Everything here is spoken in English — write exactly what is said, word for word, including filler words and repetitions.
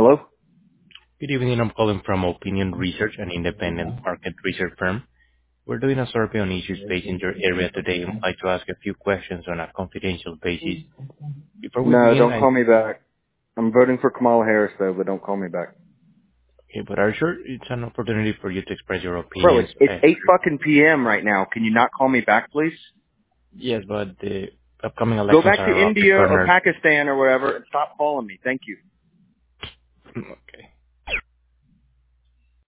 Hello? Good evening. I'm calling from Opinion Research, an independent market research firm. We're doing a survey on issues facing your area today, and I'd like to ask a few questions on a confidential basis. Before we No, begin, don't I... call me back. I'm voting for Kamala Harris, though, but don't call me back. Okay, but are you sure it's an opportunity for you to express your Bro, opinions? it's, it's Uh, eight fucking p m right now. Can you not call me back, please? Yes, but the upcoming Go elections back to are around the India or corner. Pakistan or whatever and stop calling me. Thank you. Okay.